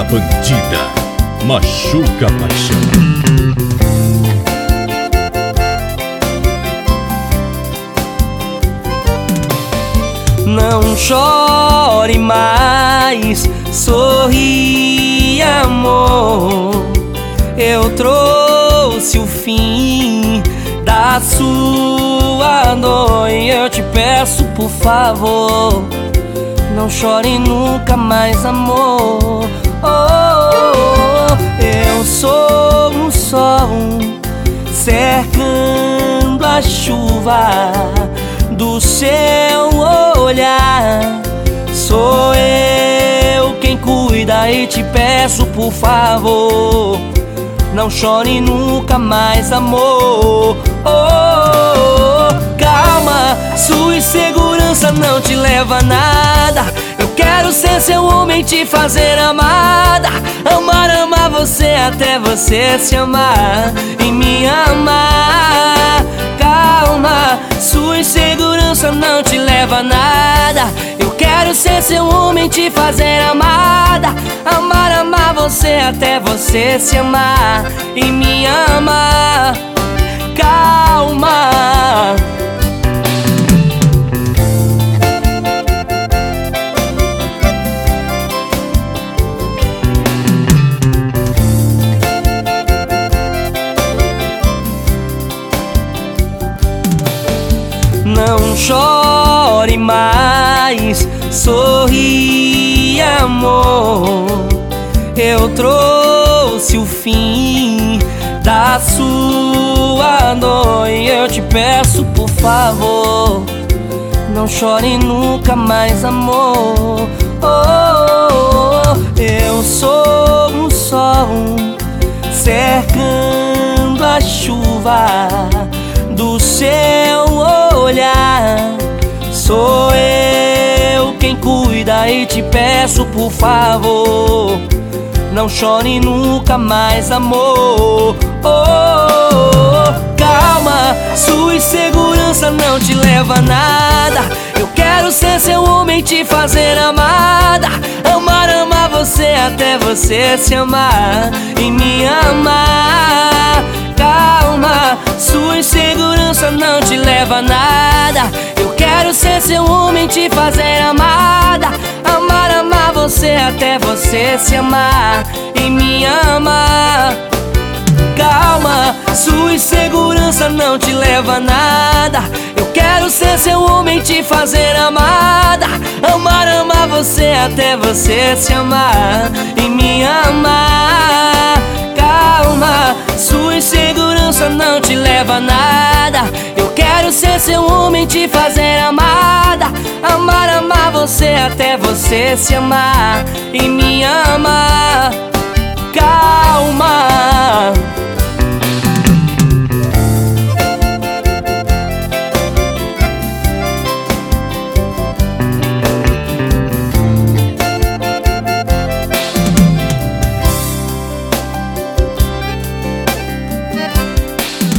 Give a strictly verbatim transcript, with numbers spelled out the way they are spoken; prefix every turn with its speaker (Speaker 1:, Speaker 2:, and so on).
Speaker 1: bandida, machuca a paixão.
Speaker 2: Não chore mais, sorri, amor. Eu trouxe o fim da sua dor e eu te peço, por favor, não chore nunca mais, amor. Oh, eu sou um sol cercando a chuva do seu olhar. Sou eu quem cuida e te peço, por favor, não chore nunca mais, amor. Oh, calma, sua insegurança não te leva a nada. Eu quero ser seu homem, te fazer amada. Amar, amar você até você se amar e me amar. Calma, sua insegurança não te leva a nada. Eu quero ser seu homem, te fazer amada. Amar, amar você até você se amar e me amar. Calma. Não chore mais, sorri, amor. Eu trouxe o fim da sua dor e eu te peço, por favor, não chore nunca mais, amor. Oh, eu sou um sol cercando a chuva do seu olhar. Sou eu quem cuida e te peço, por favor, não chore nunca mais, amor. Oh, calma, sua insegurança não te leva a nada. Eu quero ser seu homem, te fazer amada. Amar, amar você até você se amar e me amar. Calma, sua insegurança não te leva a nada. Eu quero ser seu homem, te fazer amada. Amar, amar você até você se amar e me amar. Calma, sua insegurança não te leva a nada. Eu quero ser seu homem, te fazer amada. Amar, amar você até você se amar e me amar. Calma, sua insegurança não te leva a nada. Eu quero ser seu homem, te fazer amada. Amar, amar você até você se amar e me amar.